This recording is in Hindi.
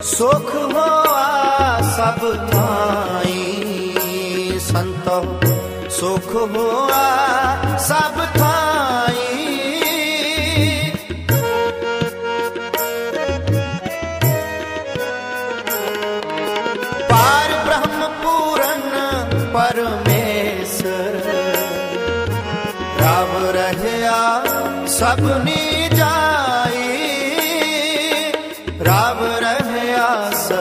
सुख होआ सब थाई संतो, सुख होआ सब थाई। पार ब्रह्म पूर्ण परमेश्वर, रब रहया सबनी जाई, रब रहया सब